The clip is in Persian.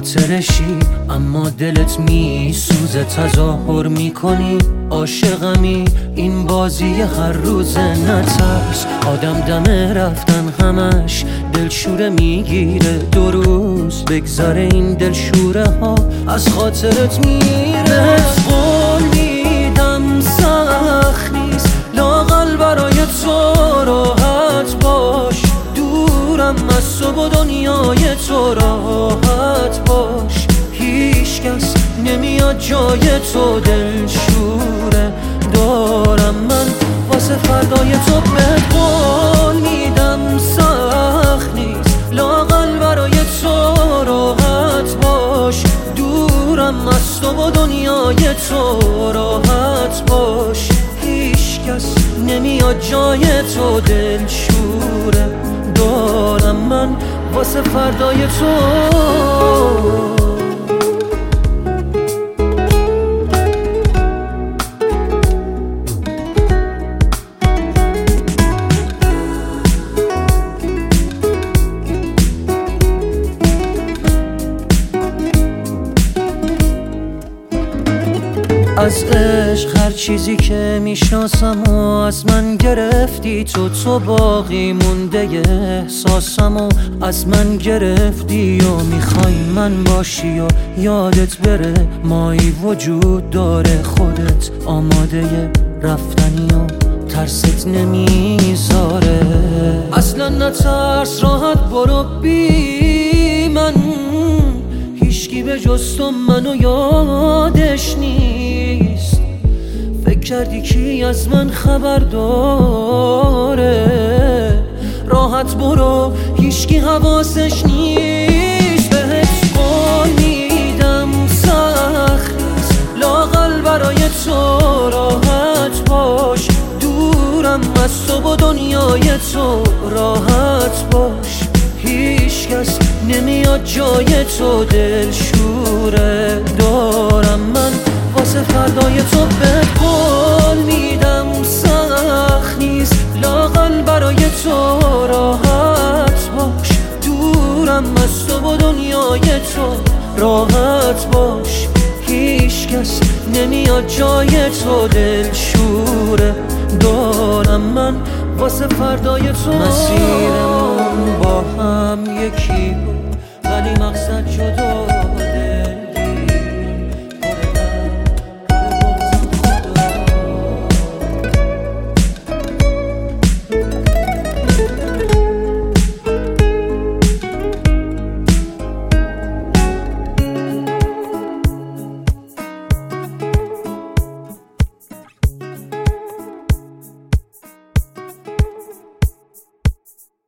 خاطرشی اما دلت میسوزه، تظاهر میکنی عاشقمی، این بازی هر روزه. نترس آدم دم رفتن همش دلشوره میگیره، 2 روز بگذره این دلشوره ها از خاطرت میره. قول میدم سخت نیست لااقل برای تو راحت باش، دورم از تو و دنیای تو راحت باش، هیچ کس نمیاد جای تو دلشوره دارم من واسه فردای تو. بهت قول میدم سخت نیست لااقل برای تو راحت باش، دورم از تو و دنیای تو راحت باش، هیچ کس نمیاد جای تو دلشوره دارم من واسه فردای تو. از عشق هر چیزی که میشناسم و از من گرفتی تو باقی مونده احساسم و از من گرفتی و میخوای من باشی و یادت بره مایی وجود داره، خودت آماده رفتنی و ترست نمیذاره. اصلا نترس راحت برو بی من، هیچکی به جز تو منو یادش نیست. فکر کردی کی از من خبر داره، راحت برو هیچکی حواسش نیست. بهت قول میدم سخت نیست لااقل برای تو راحت باش، دورم از تو و دنیای تو راحت باش، هیچ کس نمیاد جای تو دلشوره دارم من واسه فردای تو. بهت قول میدم سخت نیست لااقل برای تو راحت باش، دورم از تو و دنیای تو راحت باش، هیچ کس نمیاد جای تو دلشوره دارم من واسه فردای تو. مسیرمون با